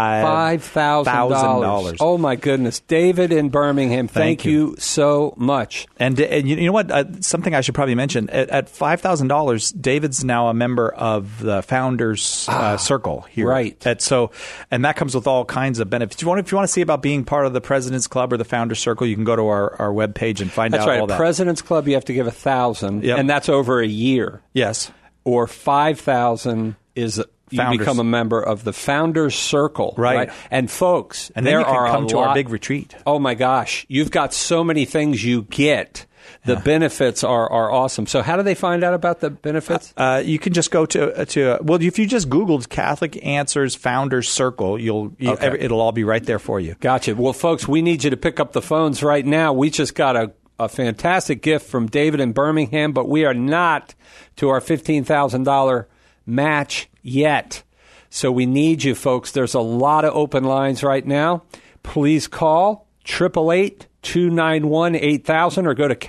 [SPEAKER 3] $5,000. Oh, my goodness. David in Birmingham, thank you so much.
[SPEAKER 2] And you know what? Something I should probably mention. At $5,000, David's now a member of the Founders Circle here.
[SPEAKER 3] Right.
[SPEAKER 2] And that comes with all kinds of benefits. If you want to see about being part of the President's Club or the Founders Circle, you can go to our webpage and find out all that.
[SPEAKER 3] President's Club, you have to give $1,000, and that's over a year.
[SPEAKER 2] Yes.
[SPEAKER 3] Or $5,000 is... You become a member of the Founders Circle, right? And folks,
[SPEAKER 2] and then you can come to our big retreat.
[SPEAKER 3] Oh my gosh, you've got so many things you get. The benefits are awesome. So how do they find out about the benefits?
[SPEAKER 2] You can just go to if you just Googled Catholic Answers Founders Circle, it'll all be right there for you.
[SPEAKER 3] Gotcha. Well, folks, we need you to pick up the phones right now. We just got a fantastic gift from David in Birmingham, but we are not to our $15,000 match yet. So we need you, folks. There's a lot of open lines right now. Please call 888-291-8000 or go to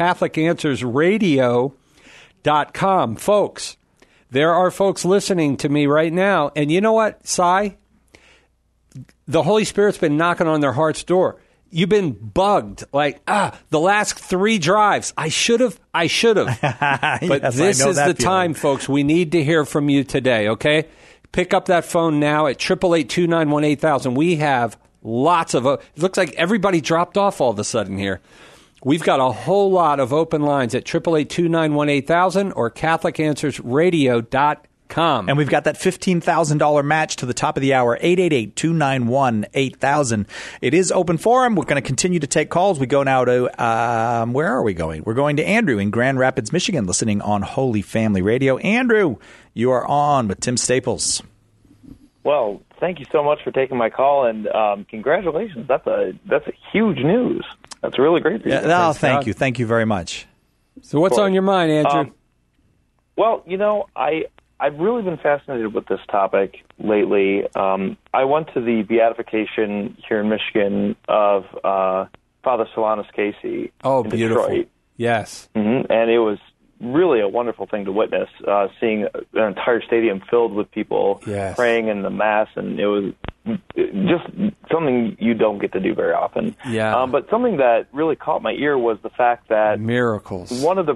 [SPEAKER 3] CatholicAnswersRadio.com. Folks, there are folks listening to me right now, and you know what, Cy? The Holy Spirit's been knocking on their heart's door. You've been bugged. Like, the last 3 drives. I should have. But
[SPEAKER 2] yes,
[SPEAKER 3] this is the time, folks. We need to hear from you today, okay? Pick up that phone now at 888-291-8000. We have lots of... it looks like everybody dropped off all of a sudden here. We've got a whole lot of open lines at 888-291-8000 or CatholicAnswersRadio.com.
[SPEAKER 2] And we've got that $15,000 match to the top of the hour, 888-291-8000. It is open forum. We're going to continue to take calls. We go now to, where are we going? We're going to Andrew in Grand Rapids, Michigan, listening on Holy Family Radio. Andrew, you are on with Tim Staples.
[SPEAKER 8] Well, thank you so much for taking my call, and congratulations. That's a huge news. That's really great.
[SPEAKER 2] Thank you. Thank you very much.
[SPEAKER 3] So what's on your mind, Andrew?
[SPEAKER 8] Well, I've really been fascinated with this topic lately. I went to the beatification here in Michigan of Father Solanus Casey in
[SPEAKER 3] beautiful.
[SPEAKER 8] Detroit.
[SPEAKER 3] Yes.
[SPEAKER 8] Mm-hmm. And it was really a wonderful thing to witness, seeing an entire stadium filled with people praying in the Mass, and it was just something you don't get to do very often.
[SPEAKER 3] Yeah.
[SPEAKER 8] But something that really caught my ear was the fact that
[SPEAKER 3] miracles.
[SPEAKER 8] One of the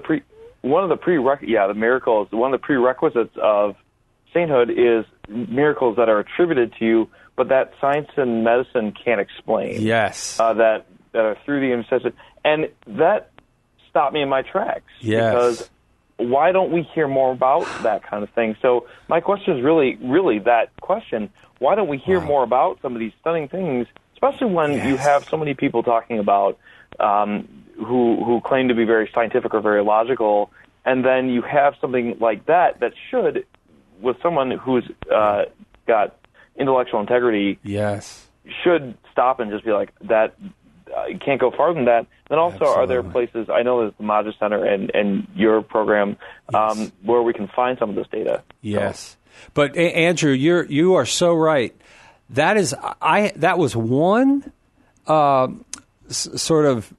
[SPEAKER 8] prerequisites of sainthood is miracles that are attributed to you, but that science and medicine can't explain.
[SPEAKER 3] Yes.
[SPEAKER 8] That are through the intercession. And that stopped me in my tracks.
[SPEAKER 3] Yes.
[SPEAKER 8] Because why don't we hear more about that kind of thing? So my question is really that question. Why don't we hear more about some of these stunning things, especially when you have so many people talking about who claim to be very scientific or very logical, and then you have something like that should, with someone who's got intellectual integrity, should stop and just be like, that you can't go farther than that. Then also, are there places, I know there's the Magis Center and your program, where we can find some of this data?
[SPEAKER 3] Yes. But Andrew, you are so right. That was one sort of,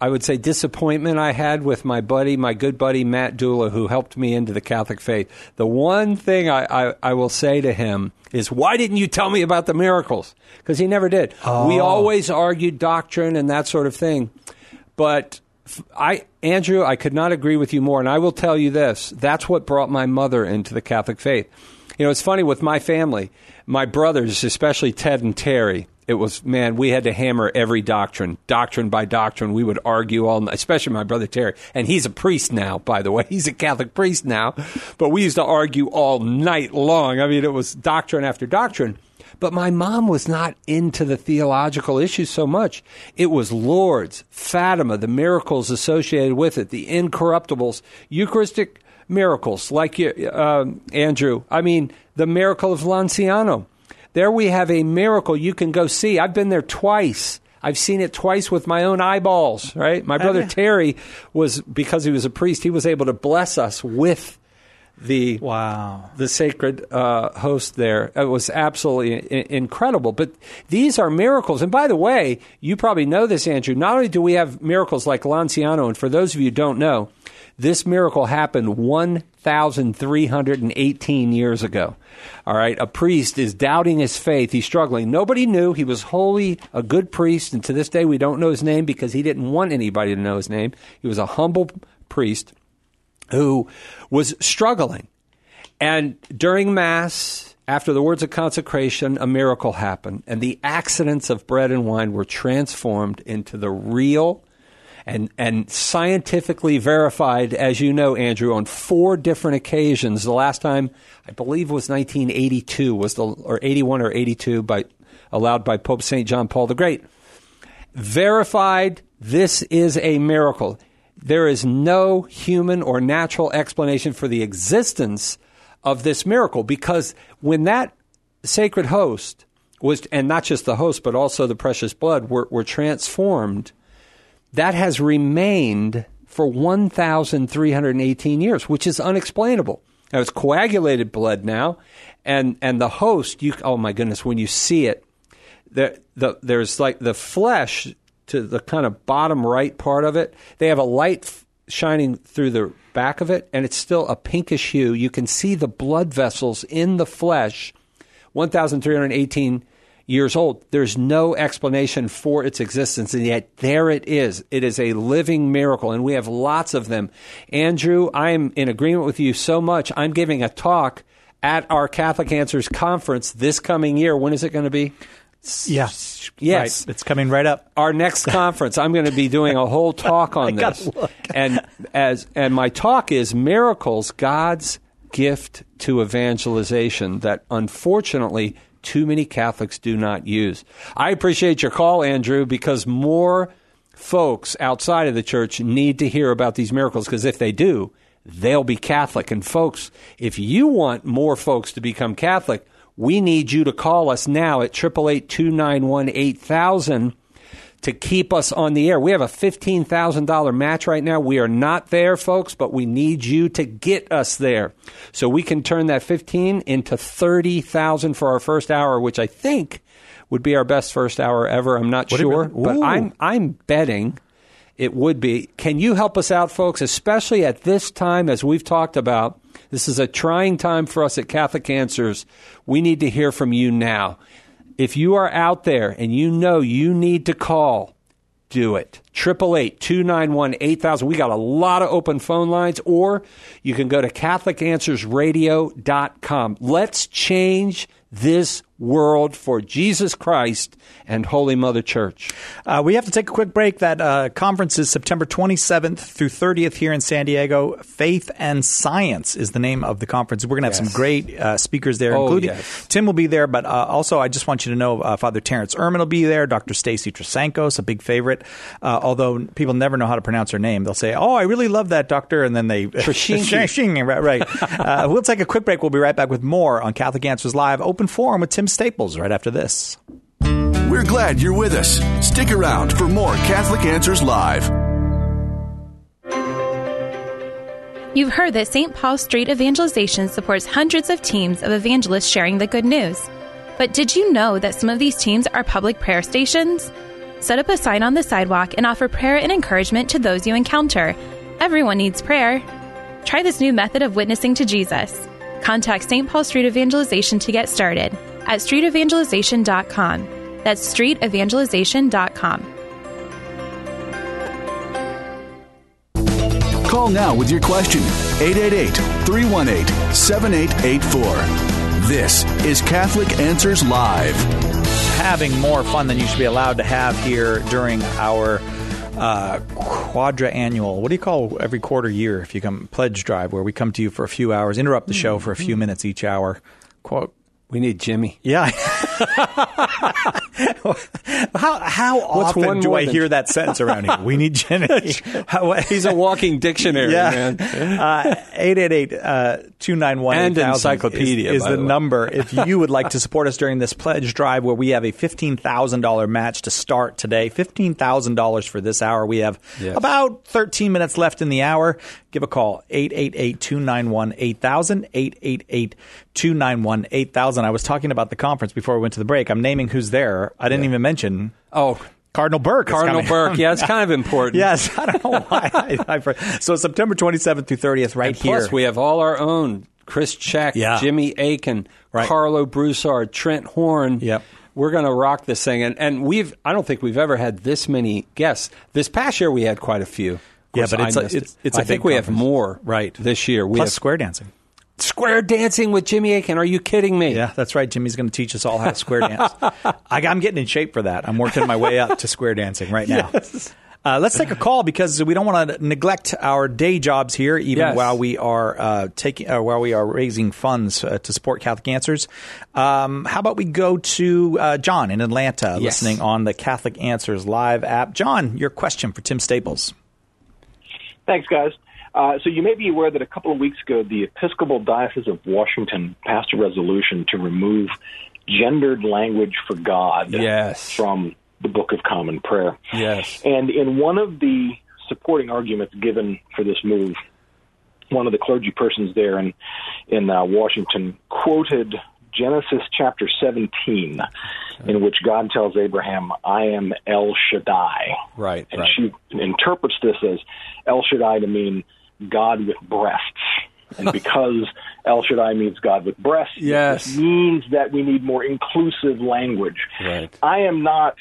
[SPEAKER 3] I would say, disappointment I had with my good buddy, Matt Dula, who helped me into the Catholic faith. The one thing I will say to him is, why didn't you tell me about the miracles? Because he never did. Oh. We always argued doctrine and that sort of thing. But Andrew, I could not agree with you more. And I will tell you this. That's what brought my mother into the Catholic faith. You know, it's funny with my family, my brothers, especially Ted and Terry, it was, man, we had to hammer every doctrine by doctrine. We would argue all night, especially my brother Terry. And he's a priest now, by the way. He's a Catholic priest now. But we used to argue all night long. I mean, it was doctrine after doctrine. But my mom was not into the theological issues so much. It was Lourdes, Fatima, the miracles associated with it, the incorruptibles, Eucharistic miracles like Andrew. I mean, the miracle of Lanciano. There we have a miracle you can go see. I've been there twice. I've seen it twice with my own eyeballs, right? My brother Terry was, because he was a priest, he was able to bless us with the sacred host there. It was absolutely incredible. But these are miracles. And by the way, you probably know this, Andrew. Not only do we have miracles like Lanciano, and for those of you who don't know, this miracle happened 1,318 years ago. All right, a priest is doubting his faith. He's struggling. Nobody knew. He was holy, a good priest, and to this day we don't know his name because he didn't want anybody to know his name. He was a humble priest who was struggling. And during Mass, after the words of consecration, a miracle happened, and the accidents of bread and wine were transformed into the real and scientifically verified, as you know, Andrew, on 4 different occasions. The last time, I believe, was 1982, or 81 or 82, allowed by Pope St. John Paul the Great. Verified, this is a miracle. There is no human or natural explanation for the existence of this miracle, because when that sacred host was, and not just the host, but also the precious blood, were transformed, that has remained for 1,318 years, which is unexplainable. Now, it's coagulated blood now, and the host, oh my goodness, when you see it, there's like the flesh to the kind of bottom right part of it. They have a light shining through the back of it, and it's still a pinkish hue. You can see the blood vessels in the flesh, 1,318 years old. There's no explanation for its existence, and yet there it is. It is a living miracle, and we have lots of them. Andrew, I'm in agreement with you so much. I'm giving a talk at our Catholic Answers conference this coming year. When is it going to be?
[SPEAKER 2] Yes.
[SPEAKER 3] Yes.
[SPEAKER 2] Right. It's coming right up.
[SPEAKER 3] Our next conference, I'm going to be doing a whole talk on this. And my talk is Miracles, God's Gift to Evangelization, that unfortunately too many Catholics do not use. I appreciate your call, Andrew, because more folks outside of the church need to hear about these miracles, because if they do, they'll be Catholic. And folks, if you want more folks to become Catholic, we need you to call us now at 888-291-8000 to keep us on the air. We have a $15,000 match right now. We are not there, folks, but we need you to get us there so we can turn that 15 into 30,000 for our first hour, which I think would be our best first hour ever. I'm not sure, but I'm betting it would be. Can you help us out, folks, especially at this time, as we've talked about? This is a trying time for us at Catholic Answers. We need to hear from you now. If you are out there and you know you need to call, do it. 888-291-8000. We got a lot of open phone lines, or you can go to CatholicAnswersRadio.com. Let's change this world for Jesus Christ and Holy Mother Church.
[SPEAKER 2] We have to take a quick break. That conference is September 27th through 30th here in San Diego. Faith and Science is the name of the conference. We're going to have some great speakers there, including Tim will be there, but also I just want you to know Father Terrence Ehrman will be there, Dr. Stacy Trasankos, a big favorite, although people never know how to pronounce her name. They'll say, oh, I really love that doctor, and then they... right. We'll take a quick break. We'll be right back with more on Catholic Answers Live, Open Forum with Tim Staples right after this.
[SPEAKER 1] We're glad you're with us. Stick around for more Catholic Answers Live.
[SPEAKER 9] You've heard that St. Paul Street Evangelization supports hundreds of teams of evangelists sharing the good news. But did you know that some of these teams are public prayer stations? Set up a sign on the sidewalk and offer prayer and encouragement to those you encounter. Everyone needs prayer. Try this new method of witnessing to Jesus. Contact St. Paul Street Evangelization to get started at streetevangelization.com. That's streetevangelization.com.
[SPEAKER 1] Call now with your question. 888-318-7884. This is Catholic Answers Live.
[SPEAKER 2] Having more fun than you should be allowed to have here during our quadra-annual, what do you call every quarter year if you come, pledge drive, where we come to you for a few hours, interrupt the show for a few minutes each hour. Quote.
[SPEAKER 3] We need Jimmy.
[SPEAKER 2] Yeah. How often do I hear that sentence around here? We need Jimmy.
[SPEAKER 3] He's a walking dictionary, man.
[SPEAKER 2] 888-291-8000
[SPEAKER 3] and encyclopedia
[SPEAKER 2] is the number if you would like to support us during this pledge drive, where we have a $15,000 match to start today. $15,000 for this hour. We have about 13 minutes left in the hour. Give a call, 888-291-8000, 888-291-8000. I was talking about the conference before we went to the break. I'm naming who's there. I didn't even mention.
[SPEAKER 3] Oh,
[SPEAKER 2] Cardinal Burke.
[SPEAKER 3] Cardinal Burke. Yeah, it's kind of important.
[SPEAKER 2] Yes. I don't know why. So September 27th through 30th right here.
[SPEAKER 3] Plus, we have all our own. Chris Check, Jimmy Aiken, Carlo Broussard, Trent Horn.
[SPEAKER 2] Yep.
[SPEAKER 3] We're going to rock this thing. And I don't think we've ever had this many guests. This past year, we had quite a few.
[SPEAKER 2] Yeah, but I think we have more
[SPEAKER 3] this year.
[SPEAKER 2] Plus square dancing.
[SPEAKER 3] Square dancing with Jimmy Aiken. Are you kidding me?
[SPEAKER 2] Yeah, that's right. Jimmy's going to teach us all how to square dance. I'm getting in shape for that. I'm working my way up to square dancing right now. Yes. Let's take a call because we don't want to neglect our day jobs here, even while we are while we are raising funds to support Catholic Answers. How about we go to John in Atlanta, listening on the Catholic Answers Live app. John, your question for Tim Staples.
[SPEAKER 10] Thanks, guys. So you may be aware that a couple of weeks ago, the Episcopal Diocese of Washington passed a resolution to remove gendered language for God from the Book of Common Prayer.
[SPEAKER 3] Yes.
[SPEAKER 10] And in one of the supporting arguments given for this move, one of the clergy persons there in Washington quoted Genesis chapter 17, in which God tells Abraham, I am El Shaddai.
[SPEAKER 3] Right.
[SPEAKER 10] And she interprets this as El Shaddai to mean God with breasts. And because El Shaddai means God with breasts, this means that we need more inclusive language.
[SPEAKER 3] Right.
[SPEAKER 10] I am not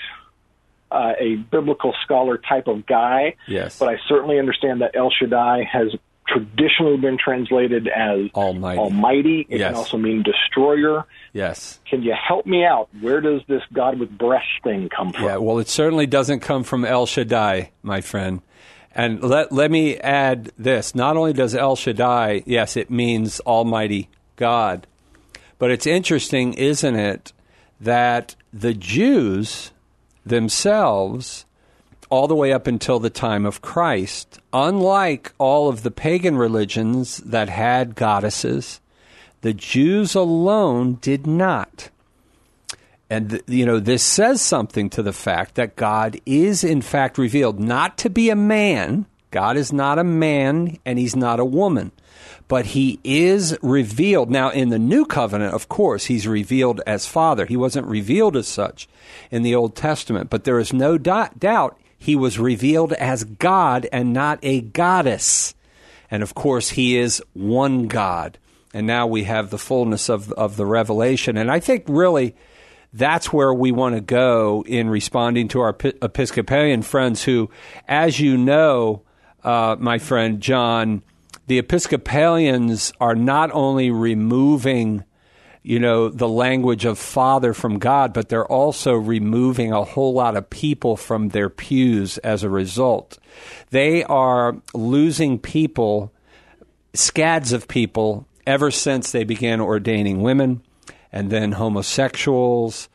[SPEAKER 10] a biblical scholar type of guy, but I certainly understand that El Shaddai has traditionally been translated as Almighty. It can also mean destroyer.
[SPEAKER 3] Yes.
[SPEAKER 10] Can you help me out? Where does this God with breasts thing come from?
[SPEAKER 3] Yeah, well, it certainly doesn't come from El Shaddai, my friend. And let me add this. Not only does El Shaddai, yes, it means Almighty God, but it's interesting, isn't it, that the Jews themselves, all the way up until the time of Christ, unlike all of the pagan religions that had goddesses, the Jews alone did not. And, this says something to the fact that God is, in fact, revealed not to be a man. God is not a man, and he's not a woman. But he is revealed. Now, in the New Covenant, of course, he's revealed as Father. He wasn't revealed as such in the Old Testament. But there is no doubt he was revealed as God and not a goddess. And, of course, he is one God. And now we have the fullness of the revelation. And I think, really, that's where we want to go in responding to our Episcopalian friends who, as you know, my friend John, the Episcopalians are not only removing, the language of Father from God, but they're also removing a whole lot of people from their pews as a result. They are losing people, scads of people, ever since they began ordaining women. And then homosexuals,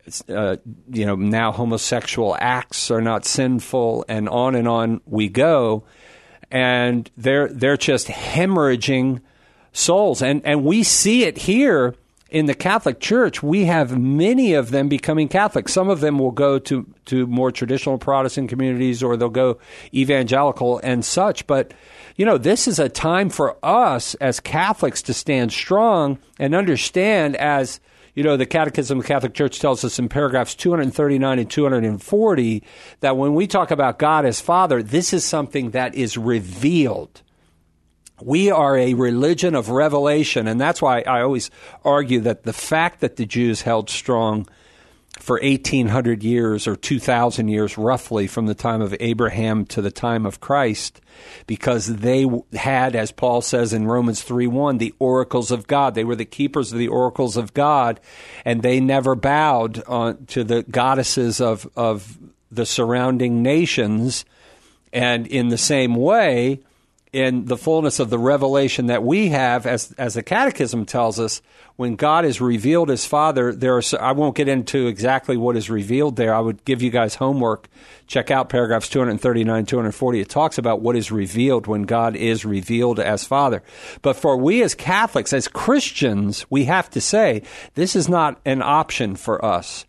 [SPEAKER 3] now homosexual acts are not sinful, and on we go. And they're just hemorrhaging souls. And we see it here in the Catholic Church, we have many of them becoming Catholic. Some of them will go to more traditional Protestant communities, or they'll go evangelical and such. But, this is a time for us as Catholics to stand strong and understand, as the Catechism of the Catholic Church tells us in paragraphs 239 and 240, that when we talk about God as Father, this is something that is revealed. We are a religion of revelation, and that's why I always argue that the fact that the Jews held strong for 1,800 years or 2,000 years, roughly, from the time of Abraham to the time of Christ, because they had, as Paul says in Romans 3:1, the oracles of God. They were the keepers of the oracles of God, and they never bowed to the goddesses of the surrounding nations. And in the same way, in the fullness of the revelation that we have, as the Catechism tells us, when God is revealed as Father, I won't get into exactly what is revealed there. I would give you guys homework. Check out paragraphs 239, 240. It talks about what is revealed when God is revealed as Father. But for we as Catholics, as Christians, we have to say, this is not an option for us.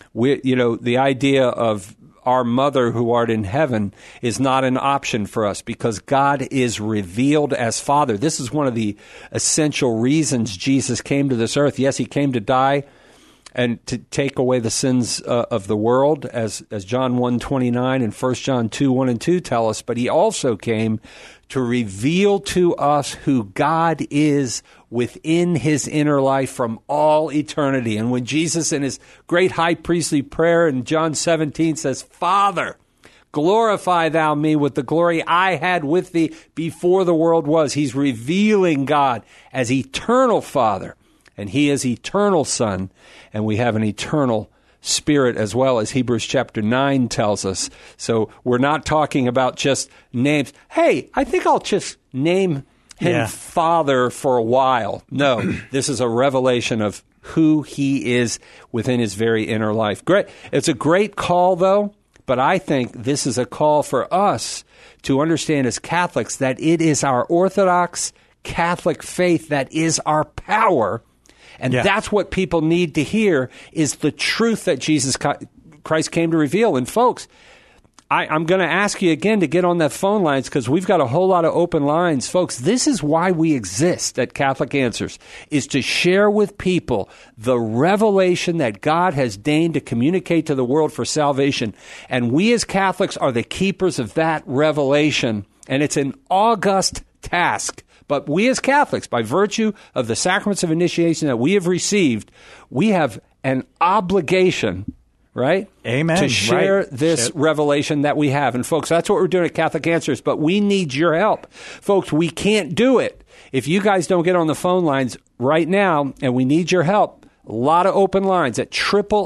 [SPEAKER 3] The idea of our Mother who art in heaven is not an option for us, because God is revealed as Father. This is one of the essential reasons Jesus came to this earth. Yes, he came to die and to take away the sins of the world, as John 1:29 and 1 John 2:1 and 2 tell us, but he also came to reveal to us who God is within his inner life from all eternity. And when Jesus, in his great high priestly prayer in John 17, says, Father, glorify thou me with the glory I had with thee before the world was, he's revealing God as eternal Father, and he is eternal Son, and we have an eternal Spirit as well, as Hebrews chapter 9 tells us. So we're not talking about just names. Hey, I think I'll just name him Father for a while. No, this is a revelation of who he is within his very inner life. Great. It's a great call, though, but I think this is a call for us to understand as Catholics that it is our Orthodox Catholic faith that is our power. And that's what people need to hear, is the truth that Jesus Christ came to reveal. And folks, I'm going to ask you again to get on that phone lines, because we've got a whole lot of open lines. Folks, this is why we exist at Catholic Answers, is to share with people the revelation that God has deigned to communicate to the world for salvation. And we as Catholics are the keepers of that revelation. And it's an august task. But we as Catholics, by virtue of the sacraments of initiation that we have received, we have an obligation, right?
[SPEAKER 2] Amen.
[SPEAKER 3] To share this revelation that we have. And folks, that's what we're doing at Catholic Answers, but we need your help. Folks, we can't do it if you guys don't get on the phone lines right now, and we need your help. A lot of open lines at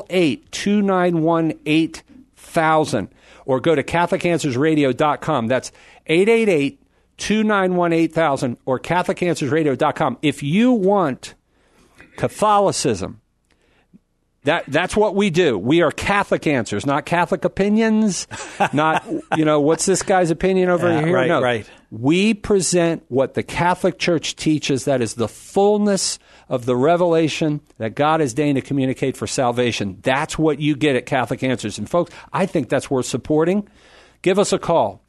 [SPEAKER 3] 888-291-8000, or go to CatholicAnswersRadio.com. That's 888-291-8000 or CatholicAnswersRadio.com. If you want Catholicism, that's what we do. We are Catholic Answers, not Catholic opinions, not, what's this guy's opinion over here?
[SPEAKER 2] Right,
[SPEAKER 3] no.
[SPEAKER 2] right.
[SPEAKER 3] We present what the Catholic Church teaches, that is the fullness of the revelation that God has deigned to communicate for salvation. That's what you get at Catholic Answers. And folks, I think that's worth supporting. Give us a call,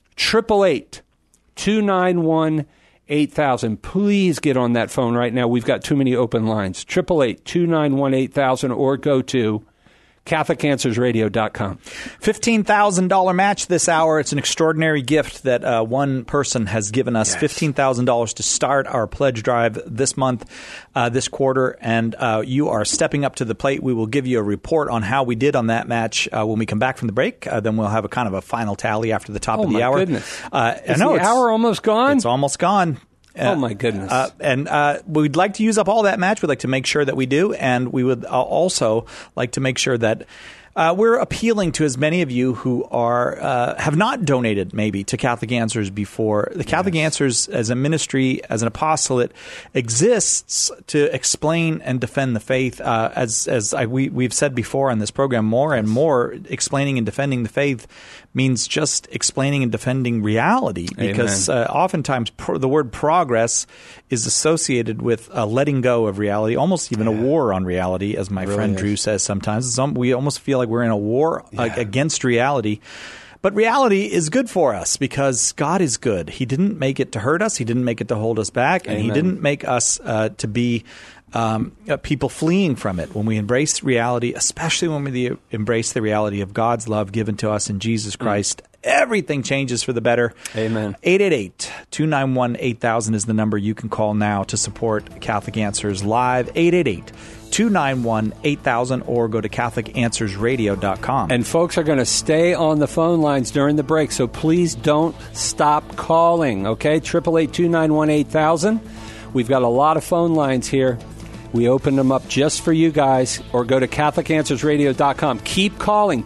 [SPEAKER 3] 888-291-8000. Please get on that phone right now. We've got too many open lines. 888-291-8000, or go to CatholicAnswersRadio.com.
[SPEAKER 2] $15,000 match this hour. It's an extraordinary gift that one person has given us. Yes. $15,000 to start our pledge drive this month, this quarter, and you are stepping up to the plate. We will give you a report on how we did on that match when we come back from the break. Then we'll have a kind of a final tally after the top of the hour.
[SPEAKER 3] Oh, my goodness. Is the hour almost gone?
[SPEAKER 2] It's almost gone.
[SPEAKER 3] Oh, my goodness.
[SPEAKER 2] And we'd like to use up all that match. We'd like to make sure that we do. And we would also like to make sure that We're appealing to as many of you who are have not donated maybe to Catholic Answers before. The Catholic Answers as a ministry, as an apostolate, exists to explain and defend the faith. We've said before on this program, more and more explaining and defending the faith means just explaining and defending reality. Because oftentimes the word progress is associated with letting go of reality, almost even a war on reality, as my friend Drew says sometimes. We almost feel like we're in a war against reality. But reality is good for us because God is good. He didn't make it to hurt us. He didn't make it to hold us back. And He didn't make us to be people fleeing from it. When we embrace reality, especially when we embrace the reality of God's love given to us in Jesus Christ, everything changes for the better. Amen. 888-291-8000 is the number you can call now to support Catholic Answers Live. 888-291-8000 or go to CatholicAnswersRadio.com.
[SPEAKER 3] And folks are going to stay on the phone lines during the break, so please don't stop calling, okay? 888-291-8000. We've got a lot of phone lines here. We opened them up just for you guys, or go to CatholicAnswersRadio.com. Keep calling,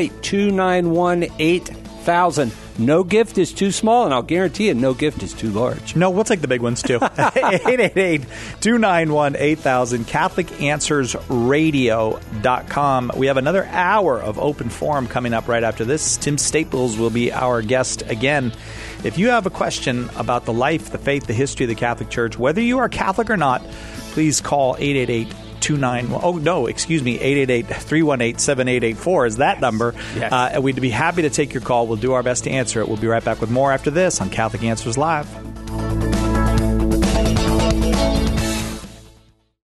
[SPEAKER 3] 888-291-8000. No gift is too small, and I'll guarantee you no gift is too large.
[SPEAKER 2] No, we'll take the big ones, too. 888-291-8000, CatholicAnswersRadio.com. We have another hour of open forum coming up right after this. Tim Staples will be our guest again. If you have a question about the life, the faith, the history of the Catholic Church, whether you are Catholic or not, please call 888-318-7884 is that number. Yes. We'd be happy to take your call. We'll do our best to answer it. We'll be right back with more after this on Catholic Answers Live.